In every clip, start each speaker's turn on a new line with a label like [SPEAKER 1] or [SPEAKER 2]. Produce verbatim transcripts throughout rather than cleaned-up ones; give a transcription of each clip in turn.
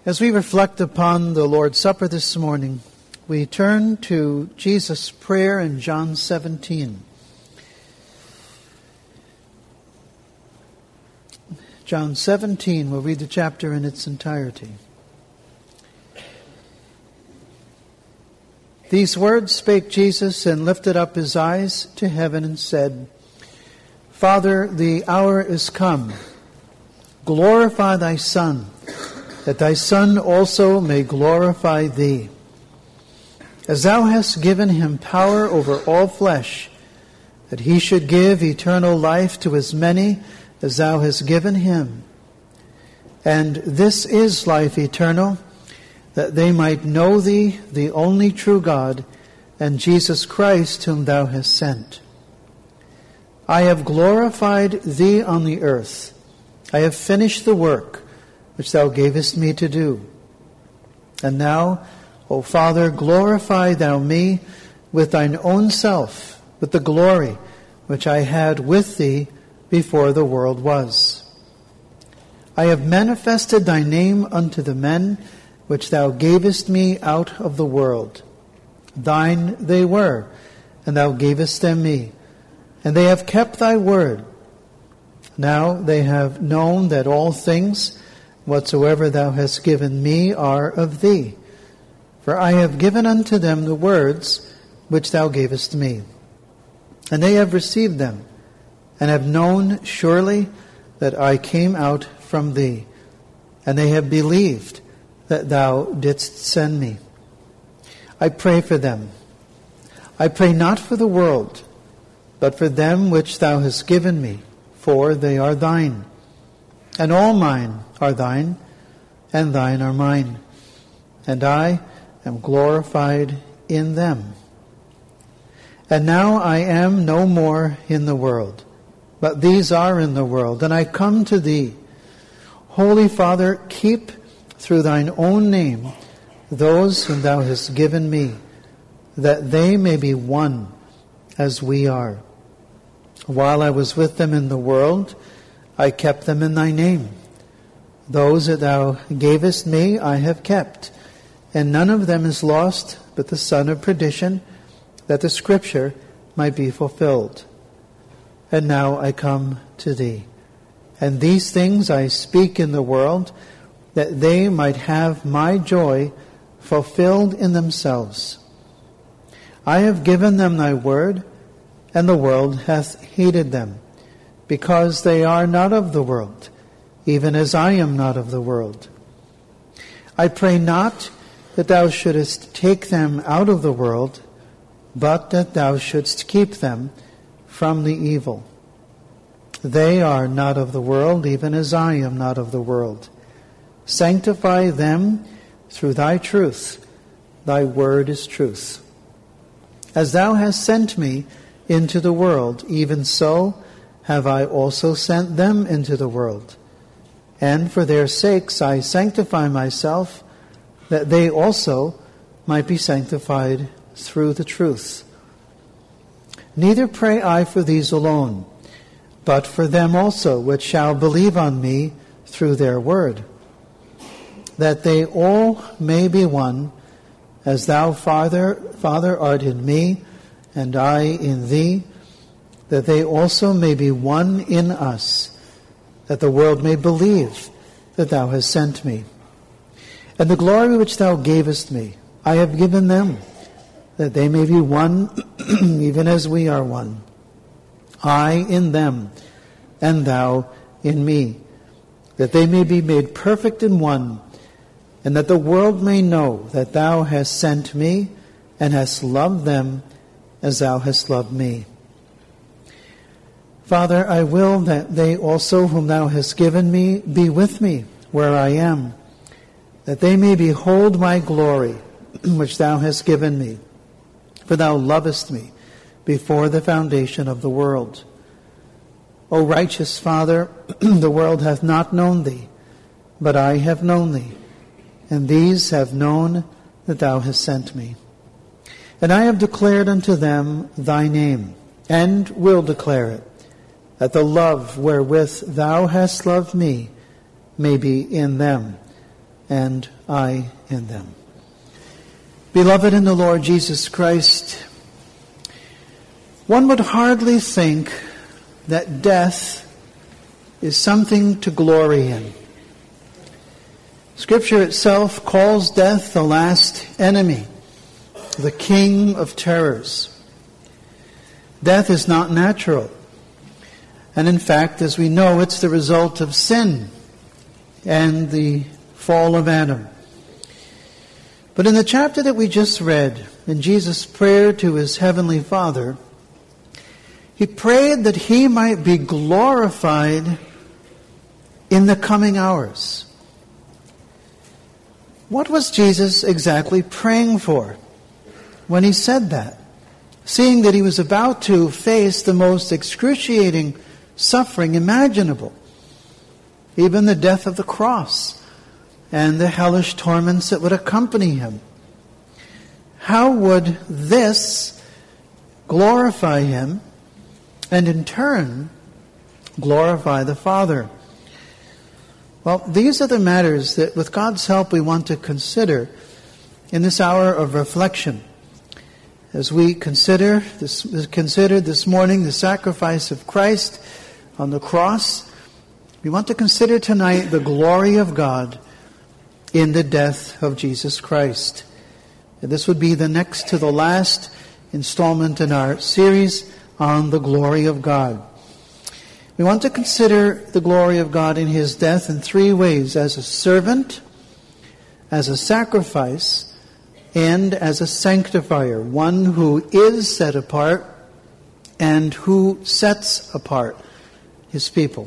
[SPEAKER 1] As we reflect upon the Lord's Supper this morning, we turn to Jesus' prayer in John seventeen. John seventeen, we'll read the chapter in its entirety. These words spake Jesus, and lifted up his eyes to heaven, and said, Father, the hour is come. Glorify thy Son, that thy Son also may glorify thee. As thou hast given him power over all flesh, that he should give eternal life to as many as thou hast given him. And this is life eternal, that they might know thee, the only true God, and Jesus Christ, whom thou hast sent. I have glorified thee on the earth. I have finished the work which thou gavest me to do. And now, O Father, glorify thou me with thine own self, with the glory which I had with thee before the world was. I have manifested thy name unto the men which thou gavest me out of the world. Thine they were, and thou gavest them me, and they have kept thy word. Now they have known that all things whatsoever thou hast given me are of thee. For I have given unto them the words which thou gavest me. And they have received them, and have known surely that I came out from thee. And they have believed that thou didst send me. I pray for them. I pray not for the world, but for them which thou hast given me, for they are thine. And all mine are thine, and thine are mine. And I am glorified in them. And now I am no more in the world, but these are in the world, and I come to thee. Holy Father, keep through thine own name those whom thou hast given me, that they may be one as we are. While I was with them in the world, I kept them in thy name. Those that thou gavest me I have kept, and none of them is lost but the son of perdition, that the scripture might be fulfilled. And now I come to thee. And these things I speak in the world, that they might have my joy fulfilled in themselves. I have given them thy word, and the world hath hated them, because they are not of the world, even as I am not of the world. I pray not that thou shouldest take them out of the world, but that thou shouldst keep them from the evil. They are not of the world, even as I am not of the world. Sanctify them through thy truth. Thy word is truth. As thou hast sent me into the world, even so have I also sent them into the world. And for their sakes I sanctify myself, that they also might be sanctified through the truth. Neither pray I for these alone, but for them also which shall believe on me through their word, that they all may be one, as thou, Father, Father, art in me, and I in thee, that they also may be one in us, that the world may believe that thou hast sent me. And the glory which thou gavest me, I have given them, that they may be one, even as we are one. I in them, and thou in me, that they may be made perfect in one, and that the world may know that thou hast sent me, and hast loved them as thou hast loved me. Father, I will that they also whom thou hast given me be with me where I am, that they may behold my glory, which thou hast given me. For thou lovest me before the foundation of the world. O righteous Father, the world hath not known thee, but I have known thee, and these have known that thou hast sent me. And I have declared unto them thy name, and will declare it, that the love wherewith thou hast loved me may be in them, and I in them. Beloved in the Lord Jesus Christ, one would hardly think that death is something to glory in. Scripture itself calls death the last enemy, the king of terrors. Death is not natural. And in fact, as we know, it's the result of sin and the fall of Adam. But in the chapter that we just read, in Jesus' prayer to his heavenly Father, he prayed that he might be glorified in the coming hours. What was Jesus exactly praying for when he said that? Seeing that he was about to face the most excruciating suffering imaginable, even the death of the cross and the hellish torments that would accompany him. How would this glorify him and in turn glorify the Father? Well, these are the matters that with God's help we want to consider in this hour of reflection. As we consider this, consider this morning the sacrifice of Christ on the cross, we want to consider tonight the glory of God in the death of Jesus Christ. And this would be the next to the last installment in our series on the glory of God. We want to consider the glory of God in his death in three ways: as a servant, as a sacrifice, and as a sanctifier, one who is set apart and who sets apart his people.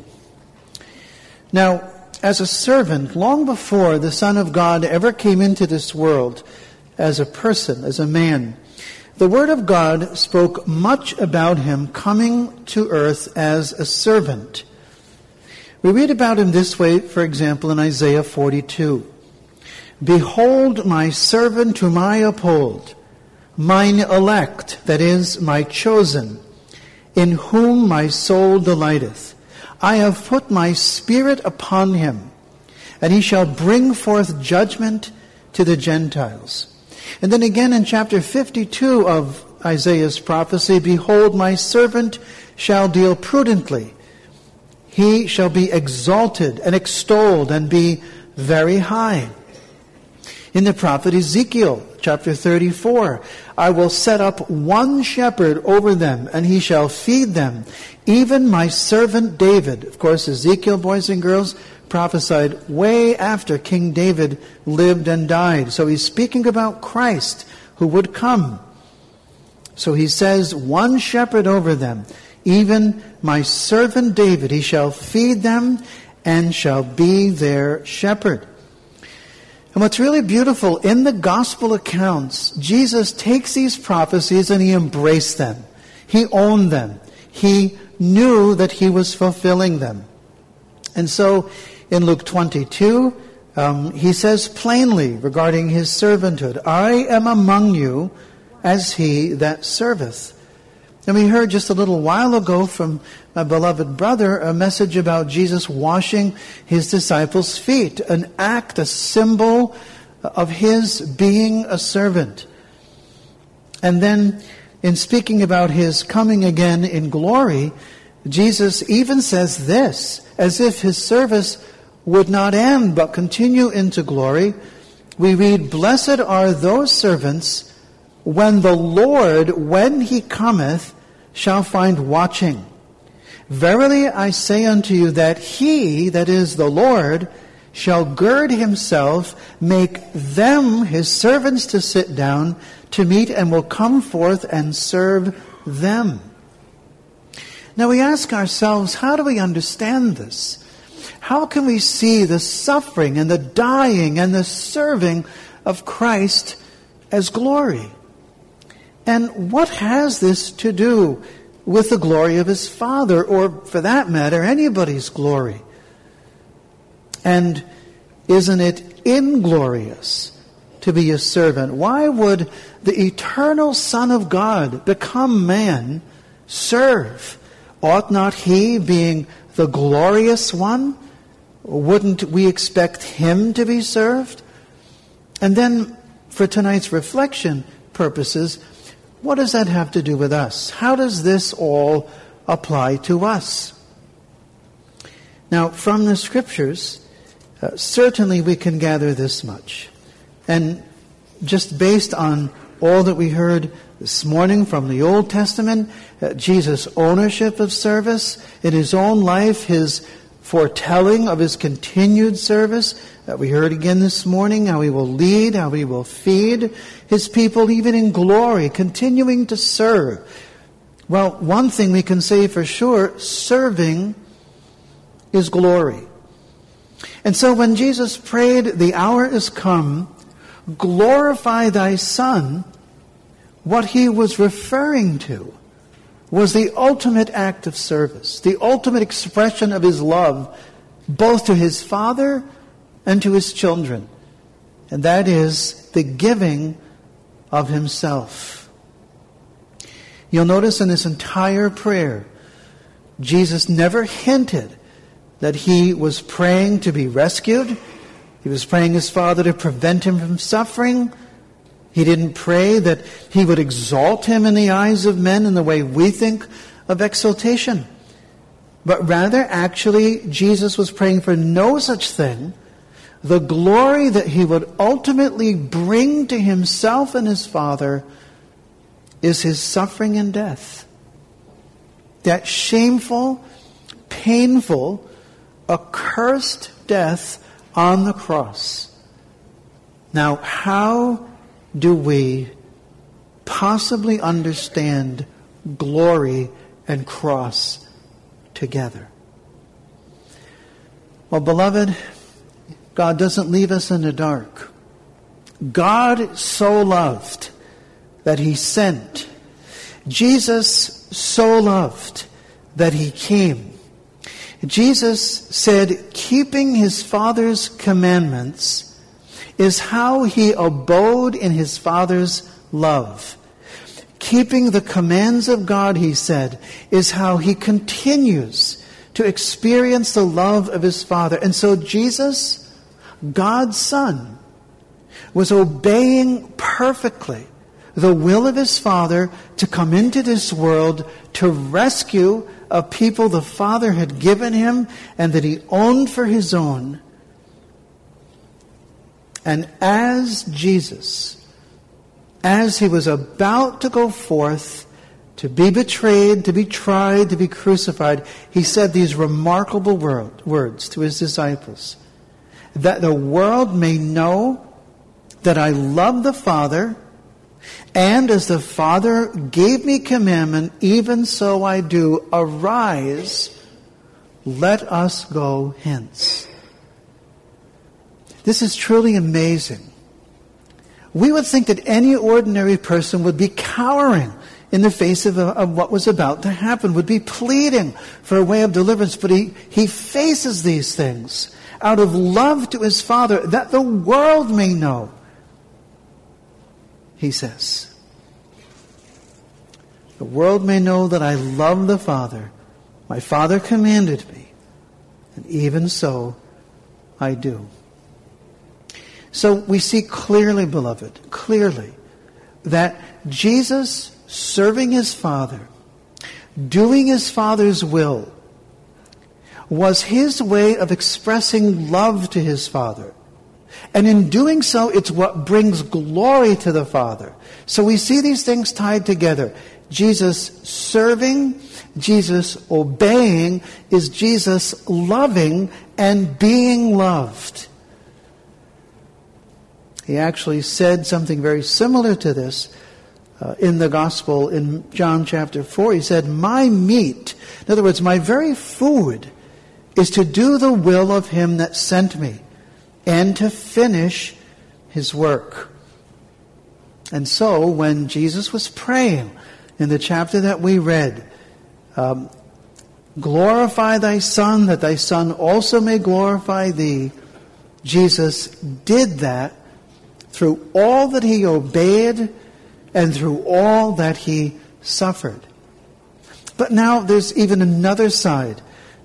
[SPEAKER 1] Now, as a servant, long before the Son of God ever came into this world as a person, as a man, the Word of God spoke much about him coming to earth as a servant. We read about him this way, for example, in Isaiah forty-two. Behold my servant whom I uphold, mine elect, that is, my chosen, in whom my soul delighteth. I have put my spirit upon him, and he shall bring forth judgment to the Gentiles. And then again in chapter fifty-two of Isaiah's prophecy, behold, my servant shall deal prudently. He shall be exalted and extolled and be very high. In the prophet Ezekiel, chapter thirty-four, I will set up one shepherd over them, and he shall feed them, even my servant David. Of course, Ezekiel, boys and girls, prophesied way after King David lived and died. So he's speaking about Christ who would come. So he says, one shepherd over them, even my servant David, he shall feed them and shall be their shepherd. And what's really beautiful, in the gospel accounts, Jesus takes these prophecies and he embraced them. He owned them. He knew that he was fulfilling them. And so in Luke twenty-two, um, he says plainly regarding his servanthood, I am among you as he that serveth. And we heard just a little while ago from my beloved brother a message about Jesus washing his disciples' feet, an act, a symbol of his being a servant. And then in speaking about his coming again in glory, Jesus even says this, as if his service would not end but continue into glory. We read, blessed are those servants when the Lord, when he cometh, shall find watching. Verily I say unto you that he, that is the Lord, shall gird himself, make them his servants to sit down to meat, and will come forth and serve them. Now we ask ourselves, how do we understand this? How can we see the suffering and the dying and the serving of Christ as glory? And what has this to do with the glory of his Father, or for that matter, anybody's glory? And isn't it inglorious to be a servant? Why would the eternal Son of God become man serve? Ought not he, being the glorious one, wouldn't we expect him to be served? And then, for tonight's reflection purposes, what does that have to do with us? How does this all apply to us? Now, from the Scriptures, uh, certainly we can gather this much. And just based on all that we heard this morning from the Old Testament, uh, Jesus' ownership of service in his own life, his foretelling of his continued service, that we heard again this morning, how he will lead, how he will feed his people even in glory, continuing to serve. Well, one thing we can say for sure, serving is glory. And so when Jesus prayed, the hour is come, glorify thy Son, what he was referring to was the ultimate act of service, the ultimate expression of his love, both to his Father and to his children. And that is the giving of himself. You'll notice in this entire prayer, Jesus never hinted that he was praying to be rescued. He was praying his Father to prevent him from suffering. He didn't pray that he would exalt him in the eyes of men in the way we think of exaltation. But rather, actually, Jesus was praying for no such thing. The glory that he would ultimately bring to himself and his Father is his suffering and death. That shameful, painful, accursed death on the cross. Now, how do we possibly understand glory and cross together? Well, beloved, God doesn't leave us in the dark. God so loved that he sent. Jesus so loved that he came. Jesus said, keeping his Father's commandments is how he abode in his Father's love. Keeping the commands of God, he said, is how he continues to experience the love of his Father. And so Jesus, God's Son, was obeying perfectly the will of his Father to come into this world to rescue a people the Father had given him and that he owned for his own. And as Jesus, as he was about to go forth to be betrayed, to be tried, to be crucified, he said these remarkable word, words to his disciples, that the world may know that I love the Father, and as the Father gave me commandment, even so I do. Arise, let us go hence. This is truly amazing. We would think that any ordinary person would be cowering in the face of, a, of what was about to happen, would be pleading for a way of deliverance. But he, he faces these things out of love to his Father, that the world may know, he says. The world may know that I love the Father. My Father commanded me, and even so I do. So we see clearly, beloved, clearly, that Jesus serving his Father, doing his Father's will, was his way of expressing love to his Father. And in doing so, it's what brings glory to the Father. So we see these things tied together. Jesus serving, Jesus obeying, is Jesus loving and being loved. He actually said something very similar to this uh, in the Gospel in John chapter four. He said, my meat, in other words, my very food, is to do the will of him that sent me, and to finish his work. And so, when Jesus was praying in the chapter that we read, um, glorify thy Son, that thy Son also may glorify thee, Jesus did that through all that he obeyed and through all that he suffered. But now there's even another side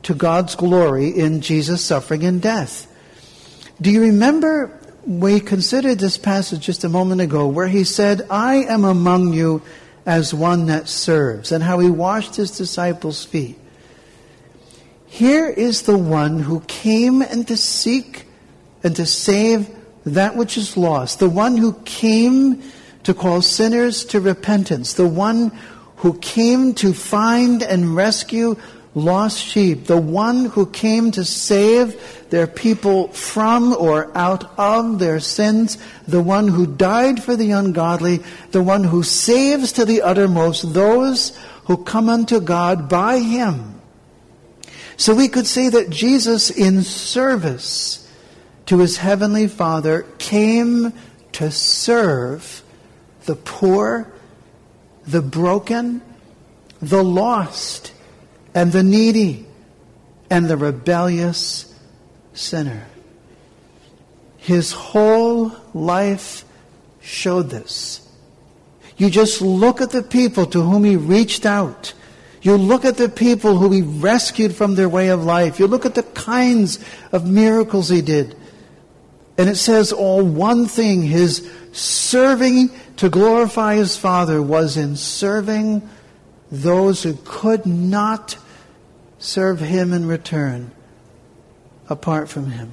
[SPEAKER 1] to God's glory in Jesus' suffering and death. Do you remember we considered this passage just a moment ago where he said, I am among you as one that serves, and how he washed his disciples' feet? Here is the one who came and to seek and to save that which is lost, the one who came to call sinners to repentance, the one who came to find and rescue lost sheep, the one who came to save their people from or out of their sins, the one who died for the ungodly, the one who saves to the uttermost those who come unto God by him. So we could say that Jesus, in service to his heavenly Father, came to serve the poor, the broken, the lost, and the needy, and the rebellious sinner. His whole life showed this. You just look at the people to whom he reached out. You look at the people who he rescued from their way of life. You look at the kinds of miracles he did. And it says all one thing, his serving to glorify his Father was in serving those who could not serve him in return apart from him.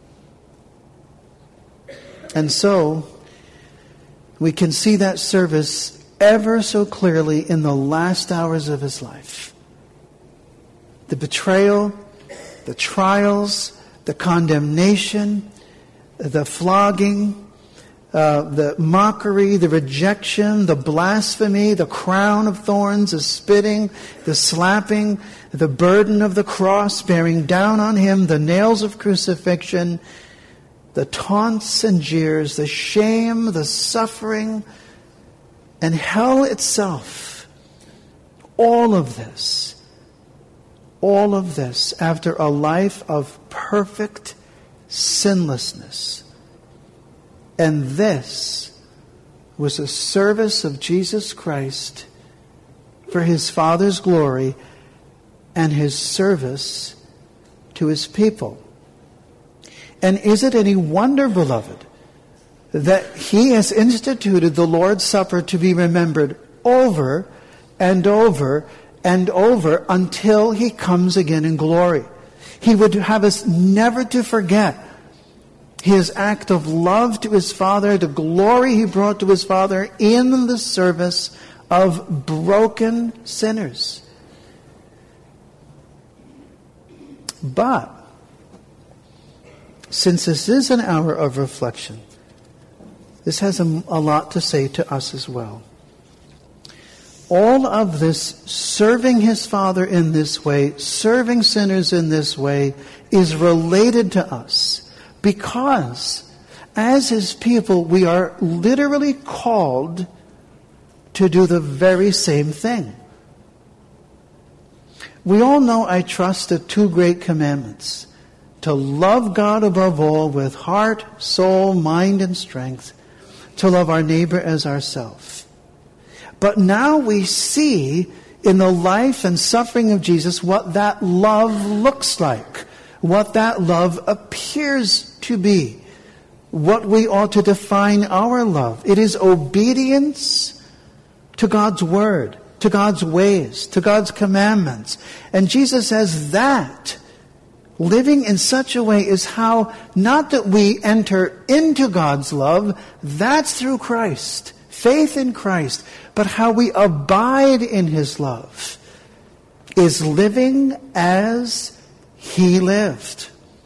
[SPEAKER 1] And so, we can see that service ever so clearly in the last hours of his life. The betrayal, the trials, the condemnation, the flogging, uh, the mockery, the rejection, the blasphemy, the crown of thorns, the spitting, the slapping, the burden of the cross bearing down on him, the nails of crucifixion, the taunts and jeers, the shame, the suffering, and hell itself. All of this, all of this after a life of perfect sinlessness. And this was a service of Jesus Christ for his Father's glory and his service to his people. And is it any wonder, beloved, that he has instituted the Lord's Supper to be remembered over and over and over until he comes again in glory? He would have us never to forget his act of love to his Father, the glory he brought to his Father in the service of broken sinners. But, since this is an hour of reflection, this has a, a lot to say to us as well. All of this serving his Father in this way, serving sinners in this way, is related to us. Because, as his people, we are literally called to do the very same thing. We all know, I trust, the two great commandments. To love God above all with heart, soul, mind, and strength. To love our neighbor as ourselves. But now we see in the life and suffering of Jesus what that love looks like. What that love appears to be. What we ought to define our love. It is obedience to God's word, to God's ways, to God's commandments. And Jesus says that living in such a way is how, not that we enter into God's love, that's through Christ, faith in Christ, but how we abide in his love is living as he lived.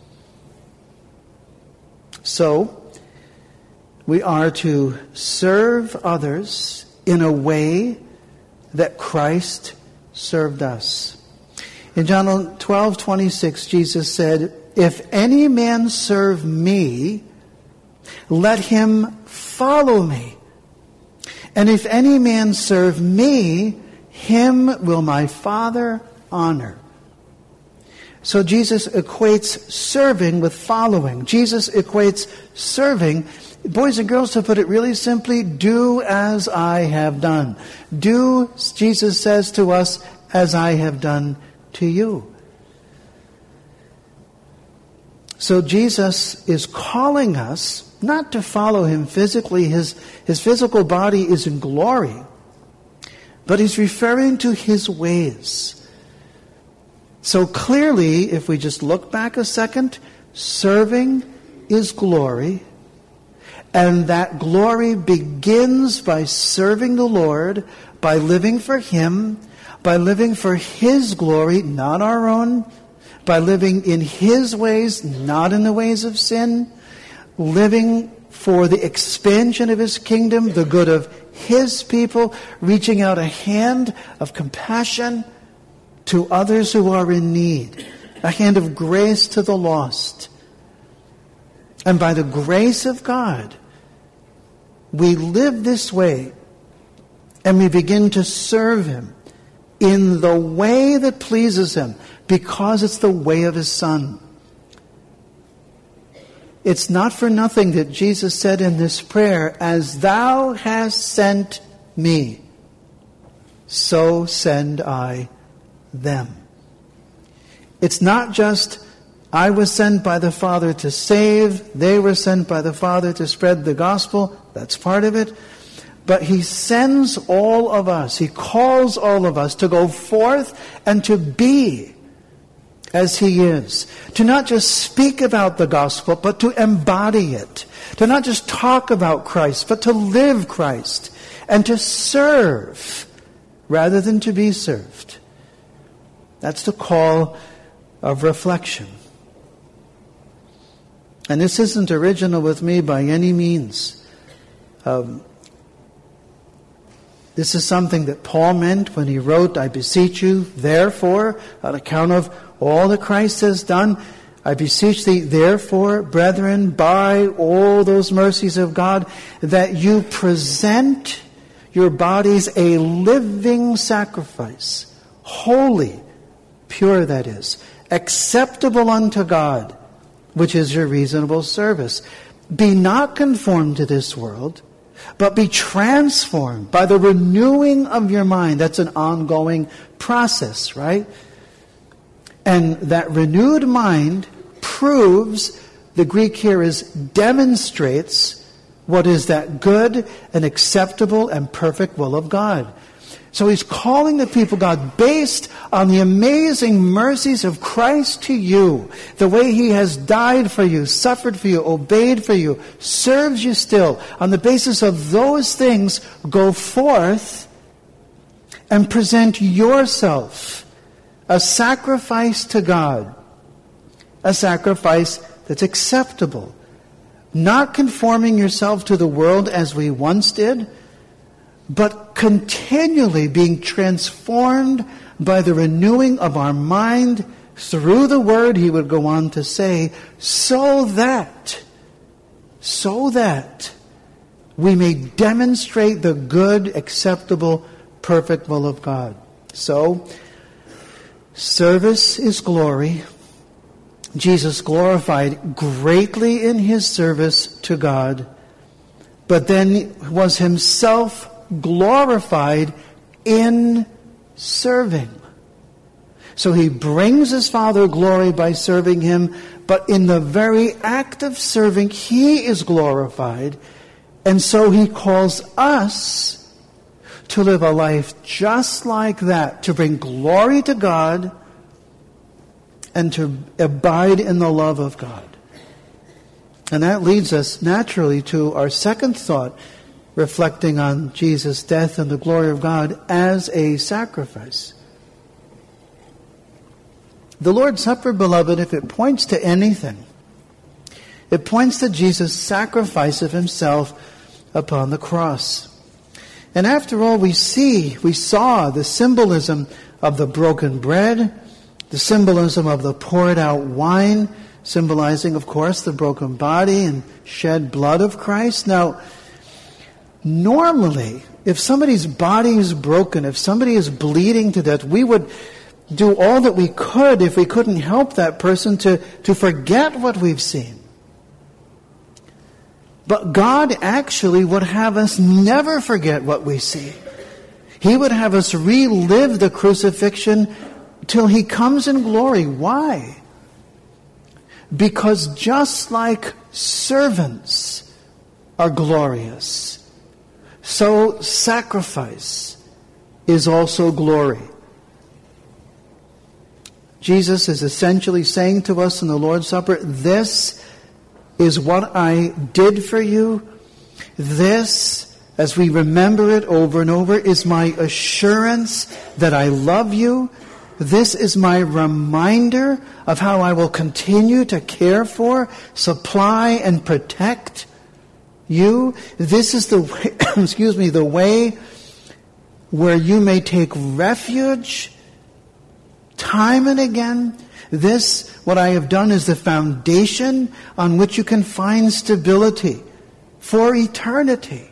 [SPEAKER 1] So, we are to serve others in a way that Christ served us. In John twelve twenty-six, Jesus said, "If any man serve me, let him follow me. And if any man serve me, him will my Father honor." So Jesus equates serving with following. Jesus equates serving, boys and girls, to put it really simply, do as I have done. Do, Jesus says to us, as I have done to you. So Jesus is calling us not to follow him physically. His, his physical body is in glory. But he's referring to his ways. So clearly, if we just look back a second, serving is glory. And that glory begins by serving the Lord, by living for him, by living for his glory, not our own, by living in his ways, not in the ways of sin, living for the expansion of his kingdom, the good of his people, reaching out a hand of compassion to others who are in need, a hand of grace to the lost. And by the grace of God, we live this way and we begin to serve him in the way that pleases him, because it's the way of his Son. It's not for nothing that Jesus said in this prayer, "As thou hast sent me, so send I them." It's not just, I was sent by the Father to save, they were sent by the Father to spread the gospel. That's part of it. But he sends all of us, he calls all of us to go forth and to be as he is. To not just speak about the gospel, but to embody it. To not just talk about Christ, but to live Christ. And to serve rather than to be served. That's the call of reflection. And this isn't original with me by any means. Um, this is something that Paul meant when he wrote, "I beseech you, therefore, on account of all that Christ has done, I beseech thee, therefore, brethren, by all those mercies of God, that you present your bodies a living sacrifice, holy, pure that is, acceptable unto God, which is your reasonable service. Be not conformed to this world, but be transformed by the renewing of your mind." That's an ongoing process, right? And that renewed mind proves, the Greek here is demonstrates, what is that good and acceptable and perfect will of God. So he's calling the people, God, based on the amazing mercies of Christ to you, the way he has died for you, suffered for you, obeyed for you, serves you still. On the basis of those things, go forth and present yourself a sacrifice to God, a sacrifice that's acceptable, not conforming yourself to the world as we once did, but continually being transformed by the renewing of our mind through the Word, he would go on to say, so that, so that we may demonstrate the good, acceptable, perfect will of God. So, service is glory. Jesus glorified greatly in his service to God, but then was himself glorified in serving. So he brings his Father glory by serving him, but in the very act of serving, he is glorified. And so he calls us to live a life just like that, to bring glory to God and to abide in the love of God. And that leads us naturally to our second thought, reflecting on Jesus' death and the glory of God as a sacrifice. The Lord's Supper, beloved, if it points to anything, it points to Jesus' sacrifice of himself upon the cross. And after all, we see, we saw the symbolism of the broken bread, the symbolism of the poured out wine, symbolizing, of course, the broken body and shed blood of Christ. Now, normally, if somebody's body is broken, if somebody is bleeding to death, we would do all that we could, if we couldn't help that person, to, to forget what we've seen. But God actually would have us never forget what we see. He would have us relive the crucifixion till he comes in glory. Why? because just like servants are glorious, so sacrifice is also glory. Jesus is essentially saying to us in the Lord's Supper, this is what I did for you. This, as we remember it over and over, is my assurance that I love you. This is my reminder of how I will continue to care for, supply, and protect you. This is the way, excuse me, the way where you may take refuge time and again. This, what I have done, is the foundation on which you can find stability for eternity.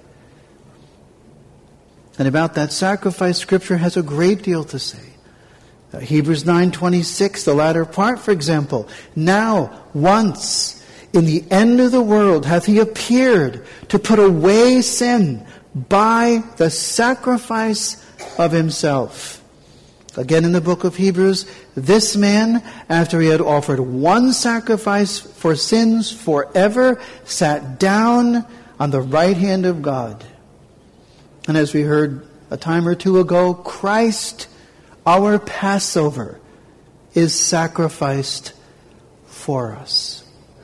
[SPEAKER 1] And about that sacrifice, Scripture has a great deal to say. Uh, Hebrews nine twenty-six, the latter part, for example. Now, once, in the end of the world, hath he appeared to put away sin by the sacrifice of himself. Again in the book of Hebrews, this man, after he had offered one sacrifice for sins forever, sat down on the right hand of God. And as we heard a time or two ago, Christ, our Passover, is sacrificed for us.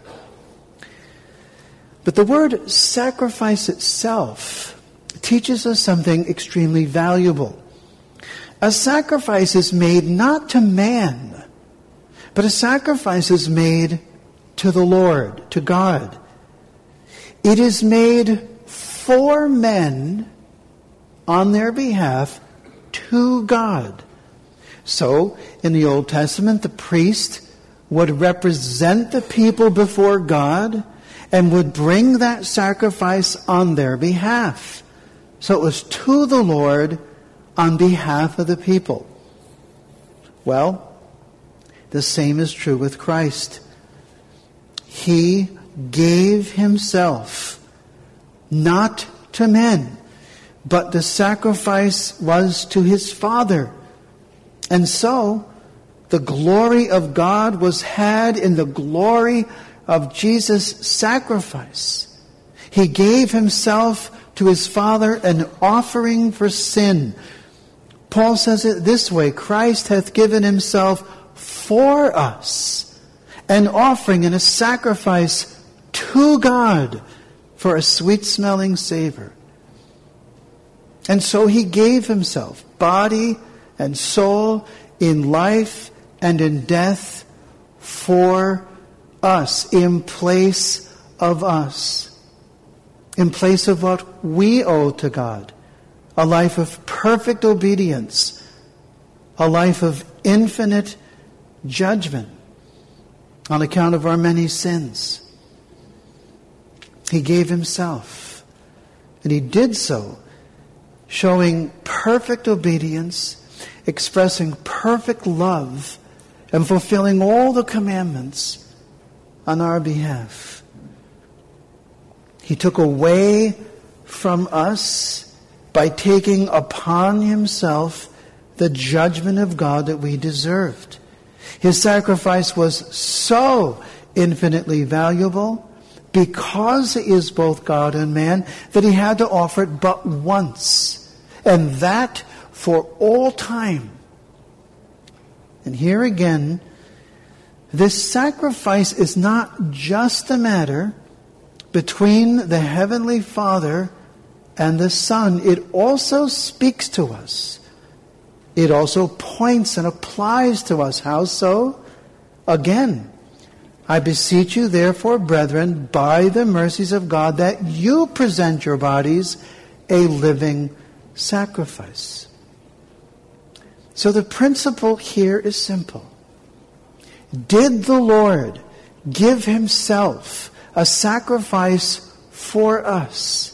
[SPEAKER 1] But the word sacrifice itself teaches us something extremely valuable. A sacrifice is made not to man, but a sacrifice is made to the Lord, to God. It is made for men on their behalf to God. So, in the Old Testament, the priest would represent the people before God and would bring that sacrifice on their behalf. So it was to the Lord on behalf of the people. Well, the same is true with Christ. He gave himself not to men, but the sacrifice was to his Father. And so, the glory of God was had in the glory of Jesus' sacrifice. He gave himself to his Father, an offering for sin. Paul says it this way: Christ hath given himself for us, an offering and a sacrifice to God for a sweet-smelling savor. And so he gave himself, body and soul, in life and in death, for us, in place of us, in place of what we owe to God. A life of perfect obedience, a life of infinite judgment on account of our many sins. He gave himself, and he did so showing perfect obedience, expressing perfect love, and fulfilling all the commandments on our behalf. He took away from us by taking upon himself the judgment of God that we deserved. His sacrifice was so infinitely valuable because he is both God and man that he had to offer it but once, and that for all time. And here again, this sacrifice is not just a matter between the Heavenly Father and the Son. It also speaks to us. It also points and applies to us. How so? Again, I beseech you, therefore, brethren, by the mercies of God, that you present your bodies a living sacrifice. So the principle here is simple. Did the Lord give himself a sacrifice for us?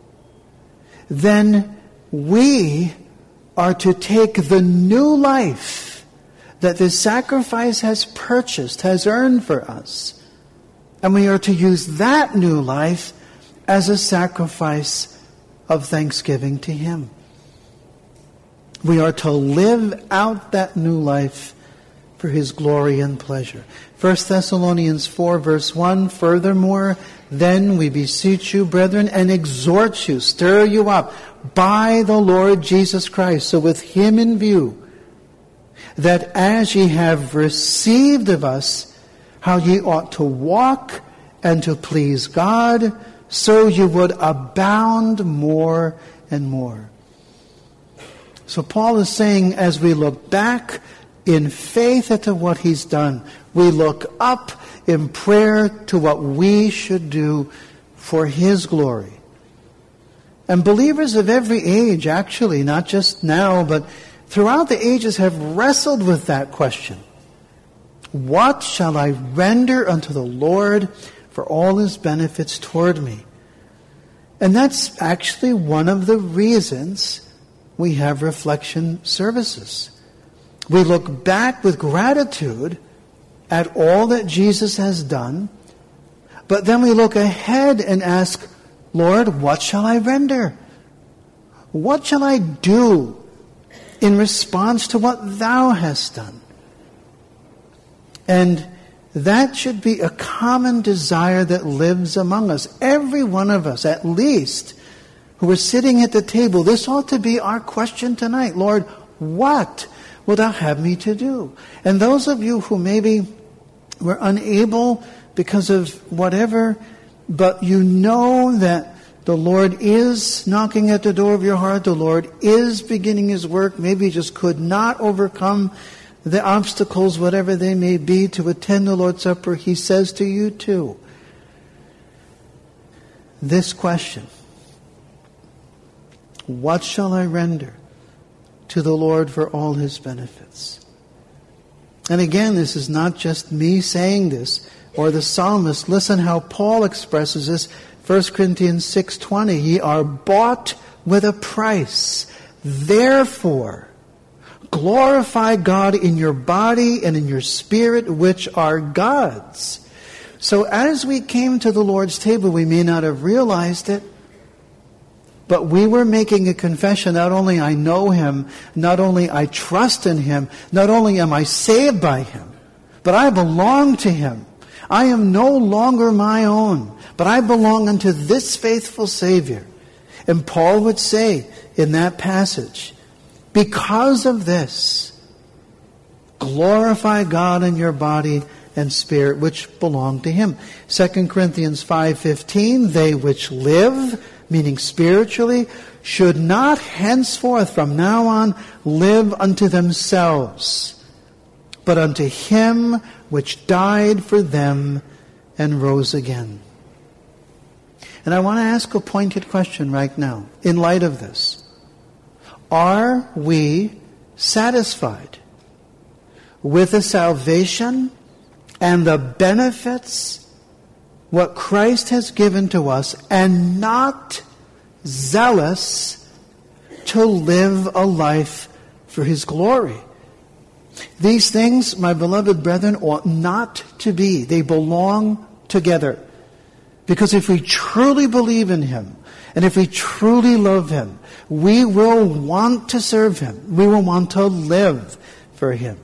[SPEAKER 1] Then we are to take the new life that this sacrifice has purchased, has earned for us, and we are to use that new life as a sacrifice of thanksgiving to him. We are to live out that new life for his glory and pleasure. First Thessalonians four, verse one, furthermore, then we beseech you, brethren, and exhort you, stir you up by the Lord Jesus Christ. So with him in view, that as ye have received of us how ye ought to walk and to please God, so you would abound more and more. So Paul is saying, as we look back in faith at what he's done, we look up in prayer to what we should do for his glory. And believers of every age, actually, not just now, but throughout the ages, have wrestled with that question. What shall I render unto the Lord for all his benefits toward me? And that's actually one of the reasons we have reflection services. We look back with gratitude at all that Jesus has done, but then we look ahead and ask, Lord, what shall I render? What shall I do in response to what thou hast done? And that should be a common desire that lives among us. Every one of us, at least, who are sitting at the table, this ought to be our question tonight. Lord, what will thou have me to do? And those of you who maybe were unable because of whatever, but you know that the Lord is knocking at the door of your heart, the Lord is beginning his work, maybe you just could not overcome the obstacles, whatever they may be, to attend the Lord's Supper, he says to you too, this question: what shall I render to the Lord for all his benefits? And again, this is not just me saying this, or the psalmist. Listen how Paul expresses this. First Corinthians six twenty, ye are bought with a price. Therefore, glorify God in your body and in your spirit, which are God's. So as we came to the Lord's table, we may not have realized it, but we were making a confession. Not only I know him, not only I trust in him, not only am I saved by him, but I belong to him. I am no longer my own, but I belong unto this faithful Savior. And Paul would say in that passage, because of this, glorify God in your body and spirit, which belong to him. Second Corinthians five fifteen, they which live, meaning spiritually, should not henceforth from now on live unto themselves, but unto him which died for them and rose again. And I want to ask a pointed question right now, in light of this. Are we satisfied with the salvation and the benefits, what Christ has given to us, and not zealous to live a life for his glory? These things, my beloved brethren, ought not to be. They belong together. Because if we truly believe in him, and if we truly love him, we will want to serve him. We will want to live for him.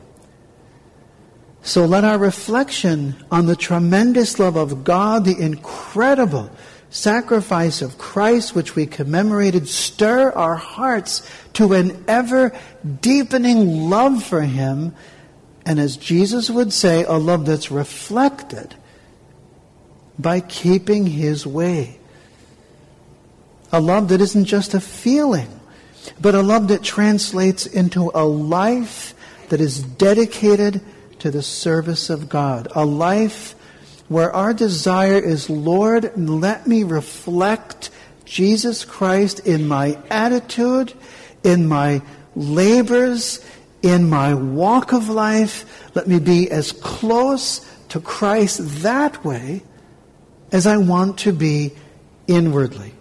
[SPEAKER 1] So let our reflection on the tremendous love of God, the incredible sacrifice of Christ, which we commemorated, stir our hearts to an ever deepening love for him. And as Jesus would say, a love that's reflected by keeping his way. A love that isn't just a feeling, but a love that translates into a life that is dedicated to the service of God. A life where our desire is, Lord, let me reflect Jesus Christ in my attitude, in my labors, in my walk of life. Let me be as close to Christ that way as I want to be inwardly.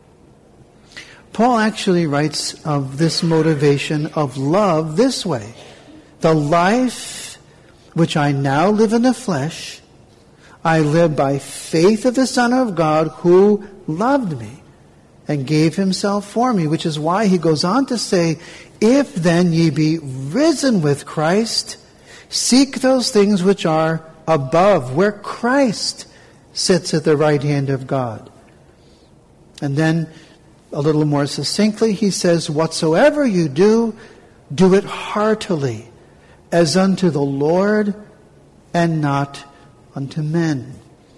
[SPEAKER 1] Paul actually writes of this motivation of love this way: the life which I now live in the flesh, I live by faith of the Son of God who loved me and gave himself for me. Which is why he goes on to say, if then ye be risen with Christ, Seek those things which are above, where Christ sits at the right hand of God. And then, a little more succinctly, he says, whatsoever you do, do it heartily, as unto the Lord and not unto men.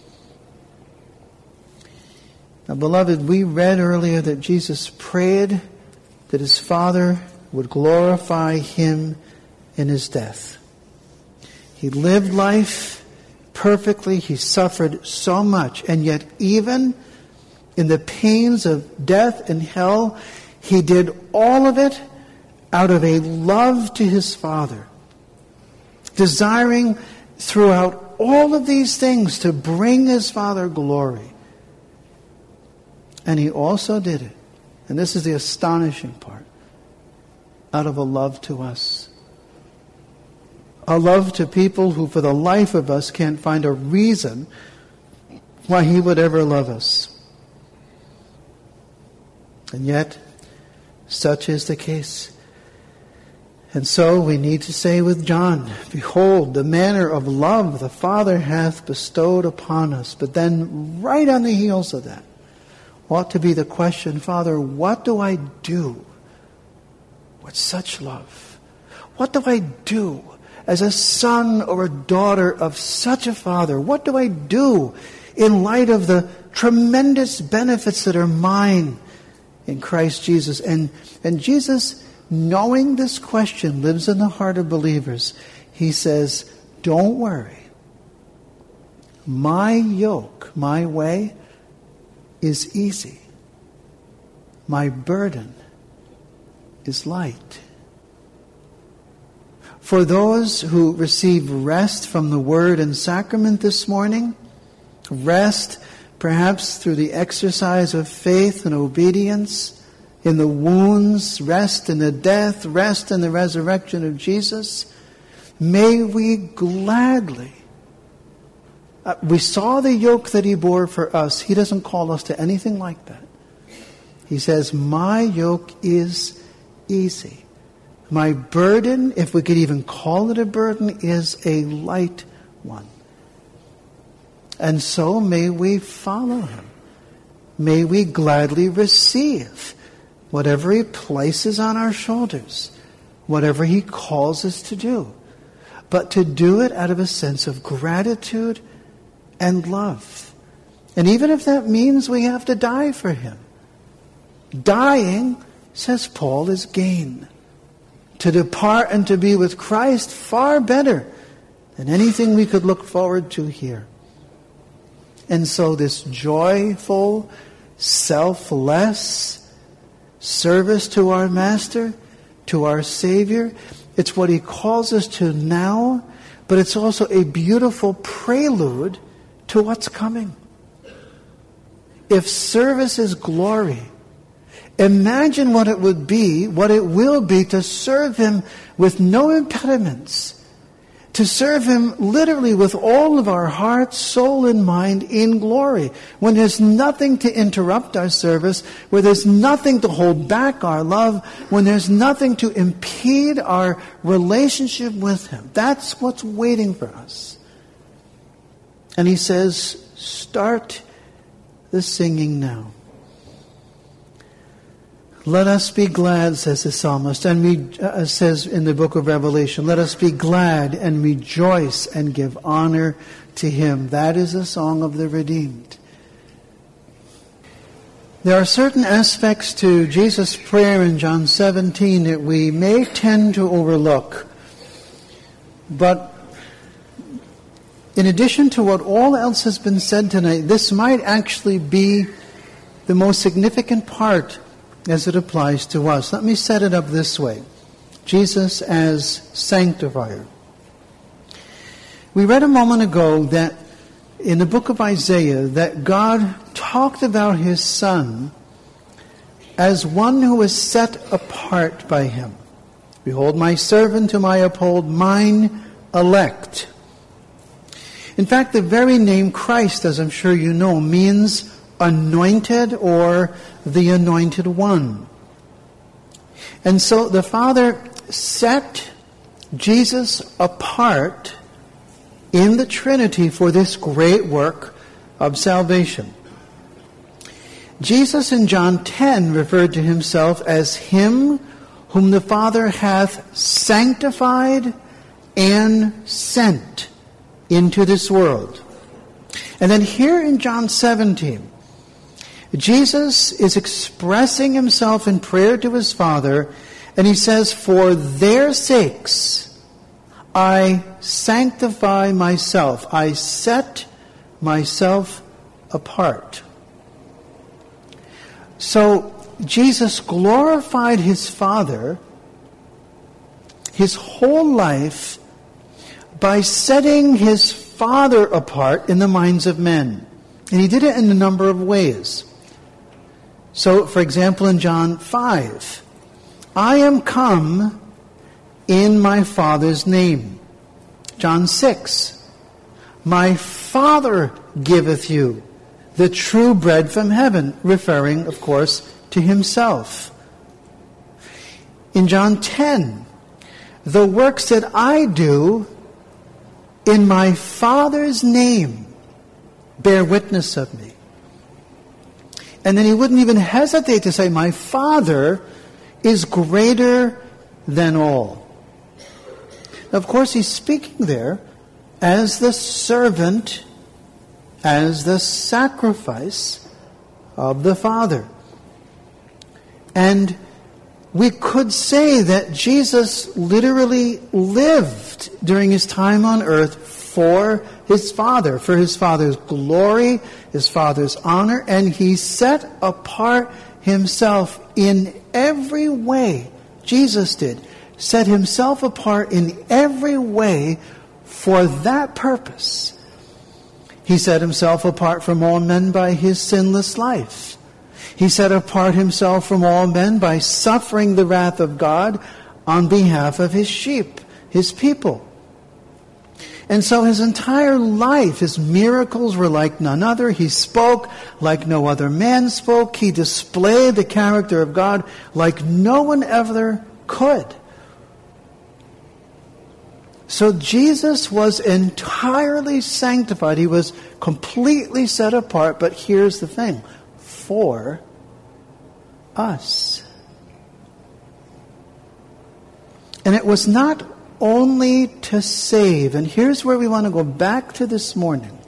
[SPEAKER 1] Now, beloved, we read earlier that Jesus prayed that his Father would glorify him in his death. He lived life perfectly. He suffered so much. And yet, even in the pains of death and hell, he did all of it out of a love to his Father, desiring throughout all of these things to bring his Father glory. And he also did it, and this is the astonishing part, out of a love to us. A love to people who for the life of us can't find a reason why he would ever love us. And yet, such is the case. And so we need to say with John, behold, the manner of love the Father hath bestowed upon us. But then right on the heels of that ought to be the question, Father, what do I do with such love? What do I do as a son or a daughter of such a Father? What do I do in light of the tremendous benefits that are mine in Christ Jesus? And, and Jesus, knowing this question, lives in the heart of believers. He says, don't worry. My yoke, my way, is easy. My burden is light. For those who receive rest from the Word and Sacrament this morning, rest perhaps through the exercise of faith and obedience in the wounds, rest in the death, rest in the resurrection of Jesus, may we gladly. Uh, we saw the yoke that he bore for us. He doesn't call us to anything like that. He says, my yoke is easy. My burden, if we could even call it a burden, is a light one. And so may we follow him. May we gladly receive whatever he places on our shoulders, whatever he calls us to do. But to do it out of a sense of gratitude and love. And even if that means we have to die for him. Dying, says Paul, is gain. To depart and to be with Christ, far better than anything we could look forward to here. And so this joyful, selfless service to our Master, to our Savior, it's what he calls us to now, but it's also a beautiful prelude to what's coming. If service is glory, imagine what it would be, what it will be to serve him with no impediments. To serve him literally with all of our heart, soul, and mind in glory. When there's nothing to interrupt our service, where there's nothing to hold back our love, when there's nothing to impede our relationship with him. That's what's waiting for us. And he says, start the singing now. Let us be glad, says the psalmist, and we uh, says in the book of Revelation, let us be glad and rejoice and give honor to him. That is a song of the redeemed. There are certain aspects to Jesus' prayer in John seventeen that we may tend to overlook. But in addition to what all else has been said tonight, this might actually be the most significant part as it applies to us. Let me set it up this way. Jesus as sanctifier. We read a moment ago that in the book of Isaiah that God talked about his Son as one who is set apart by him. Behold my servant whom I uphold, mine elect. In fact, the very name Christ, as I'm sure you know, means anointed or the anointed one. And so the Father set Jesus apart in the Trinity for this great work of salvation. Jesus in John ten referred to himself as him whom the Father hath sanctified and sent into this world. And then here in John seventeen, Jesus is expressing himself in prayer to his Father, and he says, for their sakes I sanctify myself. I set myself apart. So Jesus glorified his Father his whole life by setting his Father apart in the minds of men. And he did it in a number of ways. So, for example, in John five, I am come in my Father's name. John six, my Father giveth you the true bread from heaven, referring, of course, to himself. In John ten, the works that I do in my Father's name bear witness of me. And then he wouldn't even hesitate to say, my Father is greater than all. Now, of course, he's speaking there as the servant, as the sacrifice of the Father. And we could say that Jesus literally lived during his time on earth for his Father, for his Father's glory, his Father's honor, and he set apart himself in every way. Jesus did. Set himself apart in every way for that purpose. He set himself apart from all men by his sinless life. He set apart himself from all men by suffering the wrath of God on behalf of his sheep, his people. And so his entire life, his miracles were like none other. He spoke like no other man spoke. He displayed the character of God like no one ever could. So Jesus was entirely sanctified. He was completely set apart. But here's the thing. For us. And it was not only to save. And here's where we want to go back to this morning.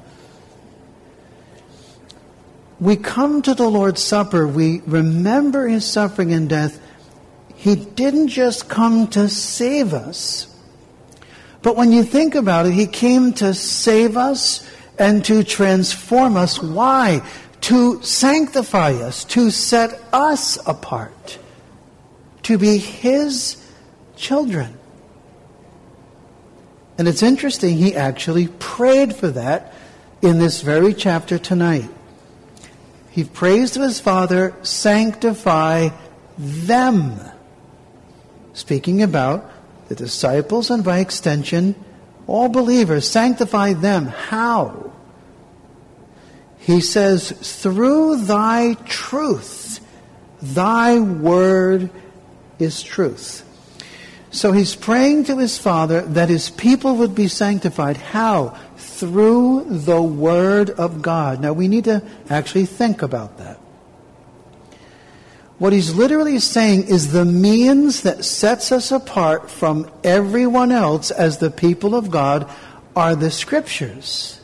[SPEAKER 1] We come to the Lord's Supper. We remember his suffering and death. He didn't just come to save us. But when you think about it, he came to save us and to transform us. Why? To sanctify us, to set us apart, to be his children. And it's interesting, he actually prayed for that in this very chapter tonight. He prays to his Father, sanctify them. Speaking about the disciples and by extension, all believers, sanctify them. How? He says, through thy truth, thy word is truth. So he's praying to his Father that his people would be sanctified. How? Through the word of God. Now we need to actually think about that. What he's literally saying is the means that sets us apart from everyone else as the people of God are the Scriptures.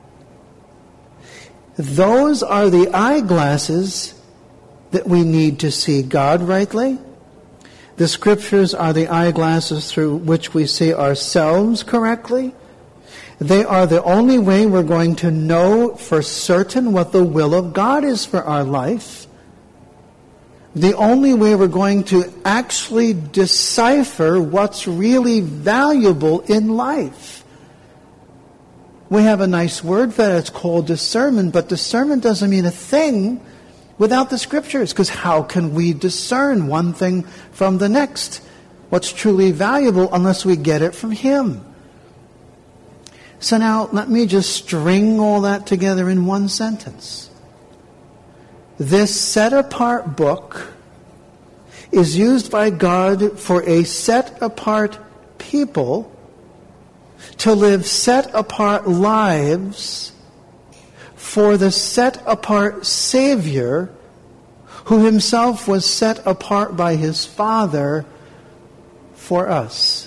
[SPEAKER 1] Those are the eyeglasses that we need to see God rightly. The Scriptures are the eyeglasses through which we see ourselves correctly. They are the only way we're going to know for certain what the will of God is for our life. The only way we're going to actually decipher what's really valuable in life. We have a nice word for that. It's called discernment, but discernment doesn't mean a thing without the Scriptures, because how can we discern one thing from the next? What's truly valuable unless we get it from him? So now let me just string all that together in one sentence. This set-apart book is used by God for a set-apart people to live set-apart lives for the set-apart Savior who himself was set apart by his Father for us.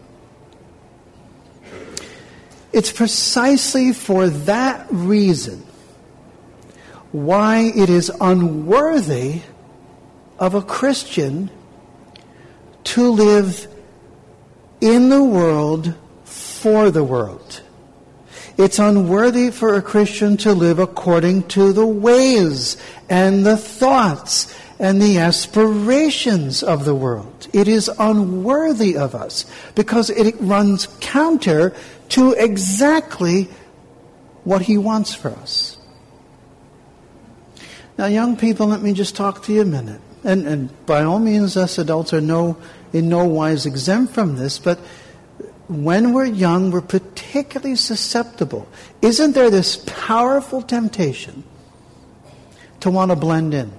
[SPEAKER 1] It's precisely for that reason why it is unworthy of a Christian to live in the world for the world. It's unworthy for a Christian to live according to the ways and the thoughts and the aspirations of the world. It is unworthy of us because it runs counter to exactly what he wants for us. Now, young people, let me just talk to you a minute. And, and by all means, us adults are no in no wise exempt from this, but when we're young, we're particularly susceptible. Isn't there this powerful temptation to want to blend in?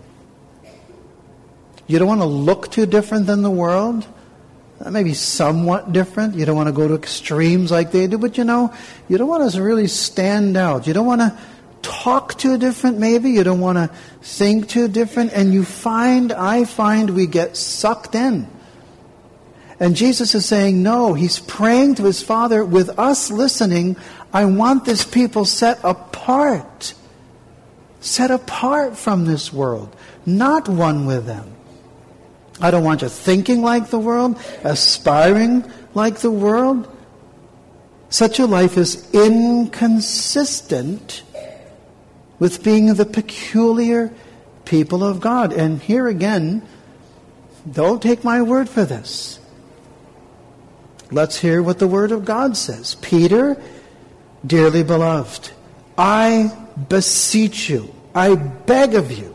[SPEAKER 1] You don't want to look too different than the world. Maybe somewhat different. You don't want to go to extremes like they do. But you know, you don't want to really stand out. You don't want to talk too different maybe. You don't want to think too different. And you find, I find, we get sucked in. And Jesus is saying, no, he's praying to his Father with us listening. I want this people set apart. Set apart from this world. Not one with them. I don't want you thinking like the world, aspiring like the world. Such a life is inconsistent with being the peculiar people of God. And here again, don't take my word for this. Let's hear what the Word of God says. Peter, dearly beloved, I beseech you, I beg of you,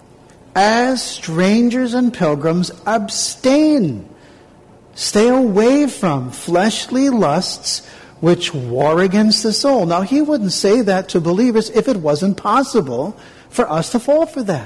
[SPEAKER 1] as strangers and pilgrims, abstain. Stay away from fleshly lusts which war against the soul. Now, he wouldn't say that to believers if it wasn't possible for us to fall for that.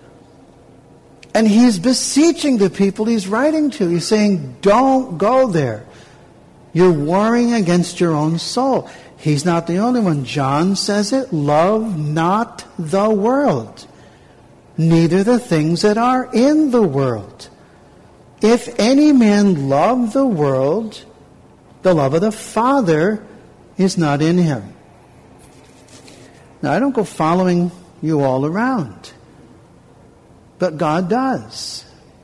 [SPEAKER 1] And he's beseeching the people he's writing to. He's saying, don't go there. You're warring against your own soul. He's not the only one. John says it, love not the world, neither the things that are in the world. If any man love the world, the love of the Father is not in him. Now, I don't go following you all around, but God does.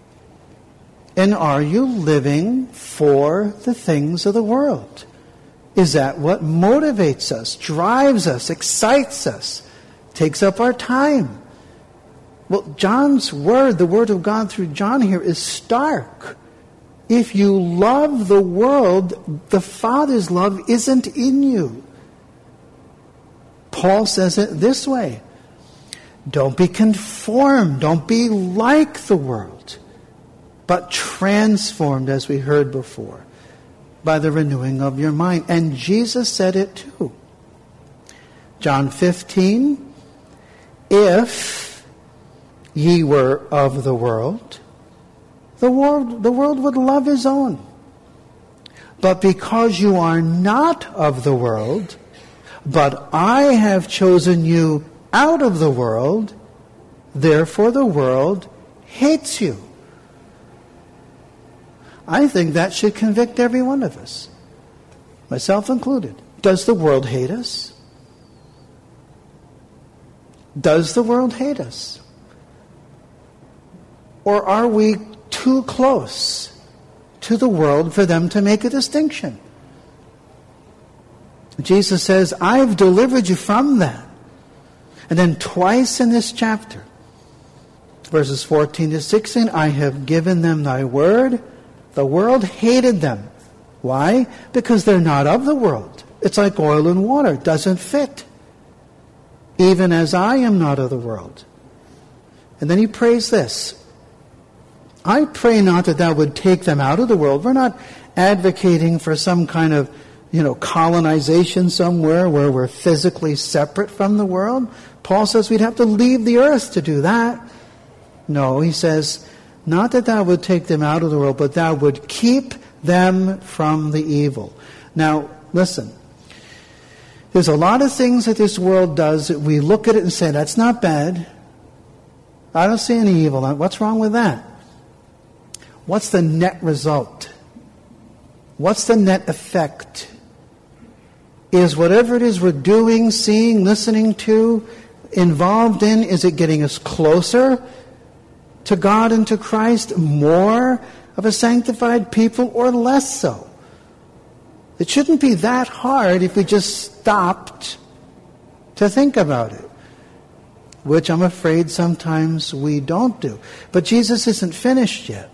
[SPEAKER 1] And are you living for the things of the world? Is that what motivates us, drives us, excites us, takes up our time? Well, John's word, the word of God through John here, is stark. If you love the world, the Father's love isn't in you. Paul says it this way. Don't be conformed. Don't be like the world, but transformed, as we heard before, by the renewing of your mind. And Jesus said it too. John fifteen, if ye were of the world, the world, the world would love his own. But because you are not of the world, but I have chosen you out of the world, therefore the world hates you. I think that should convict every one of us, myself included. Does the world hate us? Does the world hate us? Or are we too close to the world for them to make a distinction? Jesus says, I've delivered you from that. And then twice in this chapter, verses fourteen to sixteen, I have given them thy word. The world hated them. Why? Because they're not of the world. It's like oil and water. It doesn't fit. Even as I am not of the world. And then he prays this. I pray not that thou would take them out of the world. We're not advocating for some kind of, you know, colonization somewhere where we're physically separate from the world. Paul says we'd have to leave the earth to do that. No, he says, not that thou would take them out of the world, but thou would keep them from the evil. Now, listen. There's a lot of things that this world does that we look at it and say, that's not bad. I don't see any evil. What's wrong with that? What's the net result? What's the net effect? Is whatever it is we're doing, seeing, listening to, involved in, is it getting us closer to God and to Christ, more of a sanctified people, or less so? It shouldn't be that hard if we just stopped to think about it, which I'm afraid sometimes we don't do. But Jesus isn't finished yet.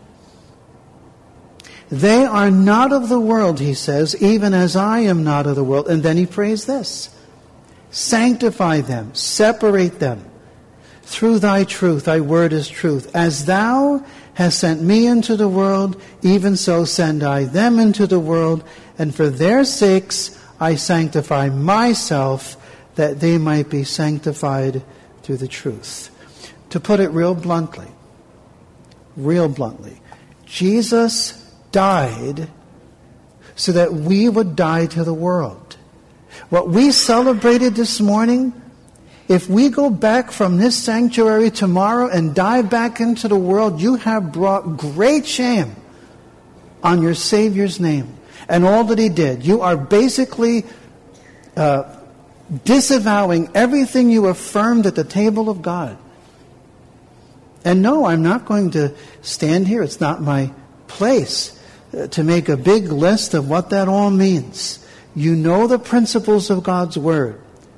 [SPEAKER 1] They are not of the world, he says, even as I am not of the world. And then he prays this: sanctify them, separate them through thy truth. Thy word is truth. As thou hast sent me into the world, even so send I them into the world. And for their sakes I sanctify myself, that they might be sanctified through the truth. To put it real bluntly, real bluntly, Jesus died so that we would die to the world. What we celebrated this morning, if we go back from this sanctuary tomorrow and dive back into the world, you have brought great shame on your Savior's name and all that he did. You are basically uh, disavowing everything you affirmed at the table of God. And no, I'm not going to stand here. It's not my place uh, to make a big list of what that all means. You know the principles of God's Word.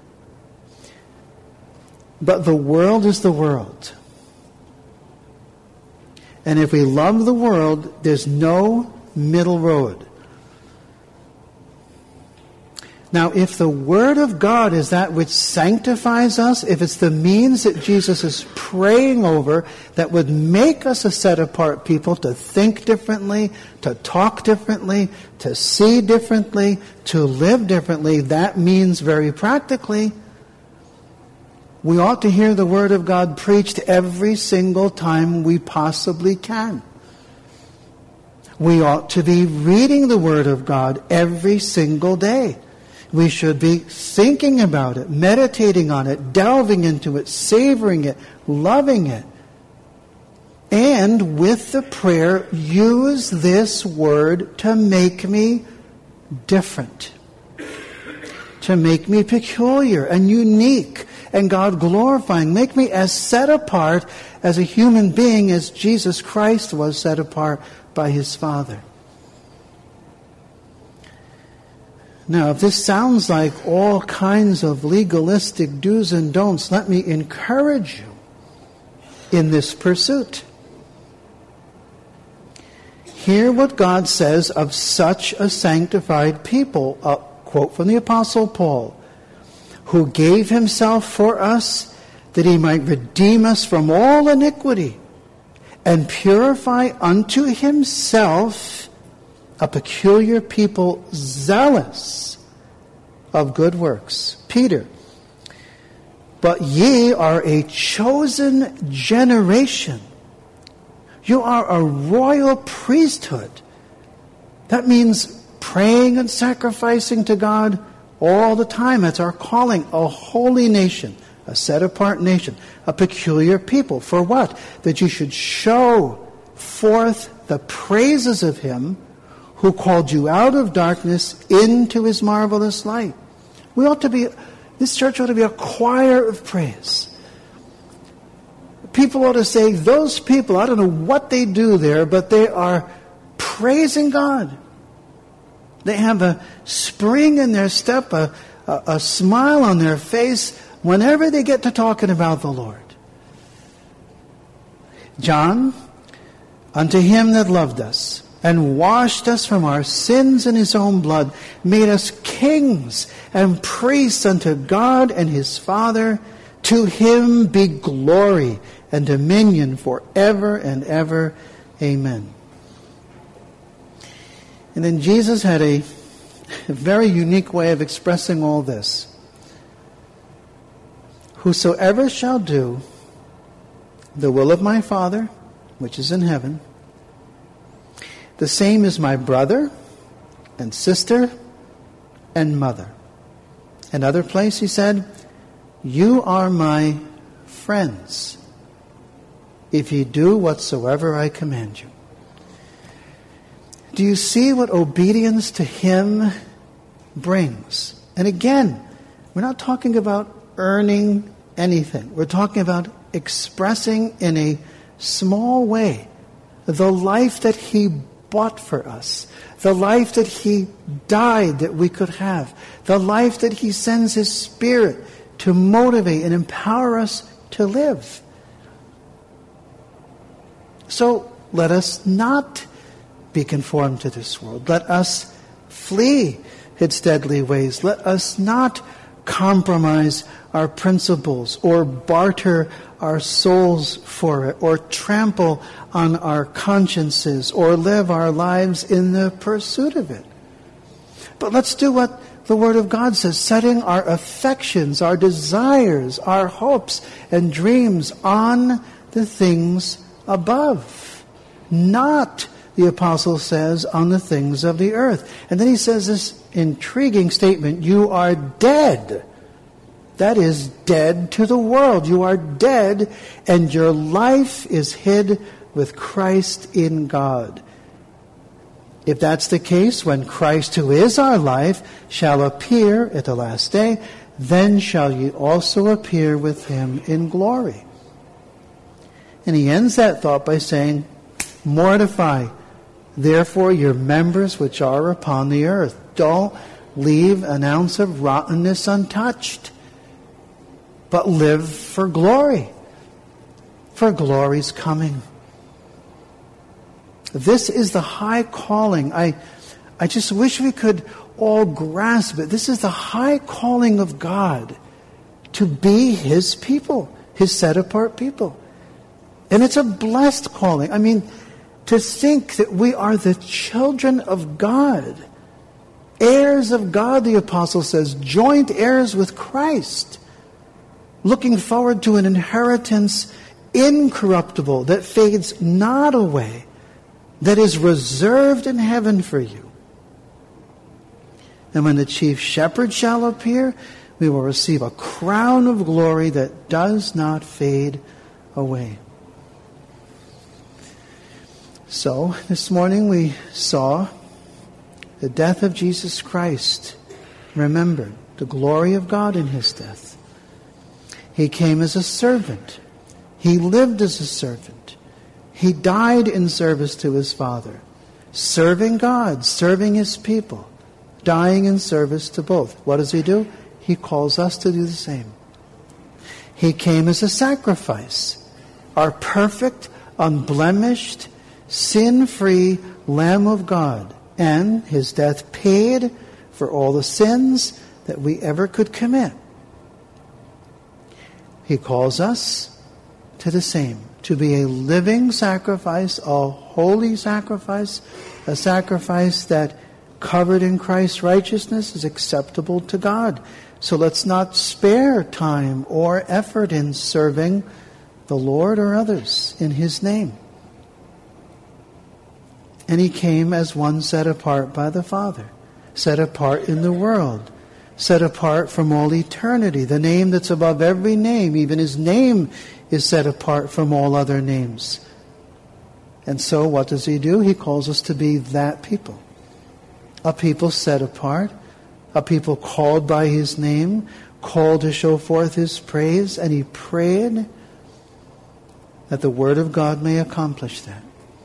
[SPEAKER 1] But the world is the world. And if we love the world, there's no middle road. Now, if the Word of God is that which sanctifies us, if it's the means that Jesus is praying over that would make us a set-apart people to think differently, to talk differently, to see differently, to live differently, that means very practically we ought to hear the Word of God preached every single time we possibly can. We ought to be reading the Word of God every single day. We should be thinking about it, meditating on it, delving into it, savoring it, loving it. And with the prayer, use this Word to make me different, to make me peculiar and unique and God glorifying. Make me as set apart as a human being as Jesus Christ was set apart by his Father. Now, if this sounds like all kinds of legalistic do's and don'ts, let me encourage you in this pursuit. Hear what God says of such a sanctified people. A quote from the Apostle Paul, who gave himself for us that he might redeem us from all iniquity and purify unto himself a peculiar people zealous of good works. Peter, but ye are a chosen generation. You are a royal priesthood. That means praying and sacrificing to God all the time. That's our calling. A holy nation, a set-apart nation, a peculiar people. For what? That you should show forth the praises of him who called you out of darkness into his marvelous light. We ought to be, this church ought to be a choir of praise. People ought to say, those people, I don't know what they do there, but they are praising God. They have a spring in their step, a, a, a smile on their face whenever they get to talking about the Lord. John, unto him that loved us and washed us from our sins in his own blood, made us kings and priests unto God and his Father. To him be glory and dominion forever and ever. Amen. And then Jesus had a, a very unique way of expressing all this. Whosoever shall do the will of my Father, which is in heaven, the The same is my brother and sister and mother. Another place he said, you are my friends, if ye do whatsoever I command you. Do you see what obedience to him brings? And again, we're not talking about earning anything. We're talking about expressing in a small way the life that he bought for us, the life that he died that we could have, the life that he sends his Spirit to motivate and empower us to live. So let us not be conformed to this world. Let us flee its deadly ways. Let us not compromise our principles or barter our souls for it or trample on our consciences or live our lives in the pursuit of it. But let's do what the Word of God says, setting our affections, our desires, our hopes and dreams on the things above, not, the apostle says, on the things of the earth. And then he says this intriguing statement, you are dead. That is, dead to the world. You are dead, and your life is hid with Christ in God. If that's the case, when Christ, who is our life, shall appear at the last day, then shall ye also appear with him in glory. And he ends that thought by saying, mortify therefore your members which are upon the earth. Don't leave an ounce of rottenness untouched, but live for glory, for glory's coming. This is the high calling. I, I just wish we could all grasp it. This is the high calling of God to be his people, his set-apart people. And it's a blessed calling. I mean, to think that we are the children of God, heirs of God, the apostle says, joint heirs with Christ, looking forward to an inheritance incorruptible that fades not away, that is reserved in heaven for you. And when the chief shepherd shall appear, we will receive a crown of glory that does not fade away. So, this morning we saw the death of Jesus Christ. Remember, the glory of God in his death. He came as a servant. He lived as a servant. He died in service to his Father, serving God, serving his people, dying in service to both. What does he do? He calls us to do the same. He came as a sacrifice, our perfect, unblemished, sin-free Lamb of God, and his death paid for all the sins that we ever could commit. He calls us to the same, to be a living sacrifice, a holy sacrifice, a sacrifice that, covered in Christ's righteousness, is acceptable to God. So let's not spare time or effort in serving the Lord or others in his name. And he came as one set apart by the Father, set apart in the world, set apart from all eternity, the name that's above every name. Even his name is set apart from all other names. And so what does he do? He calls us to be that people. A people set apart, a people called by his name, called to show forth his praise, and he prayed that the word of God may accomplish that.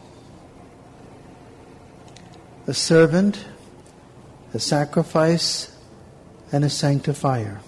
[SPEAKER 1] A servant, a sacrifice, and a sanctifier.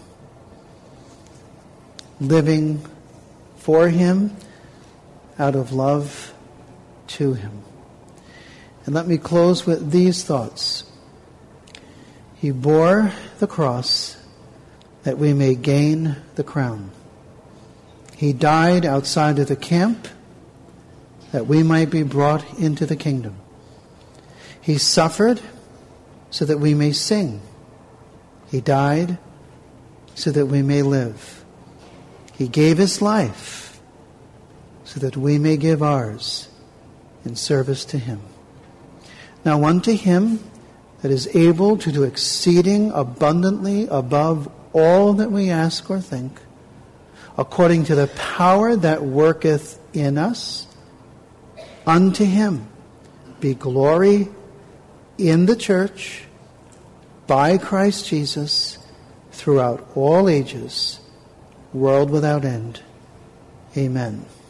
[SPEAKER 1] Living for him out of love to him. And let me close with these thoughts. He bore the cross that we may gain the crown. He died outside of the camp that we might be brought into the kingdom. He suffered so that we may sing. He died so that we may live. He gave his life so that we may give ours in service to him. Now unto him that is able to do exceeding abundantly above all that we ask or think, according to the power that worketh in us, unto him be glory in the church by Christ Jesus throughout all ages, world without end. Amen.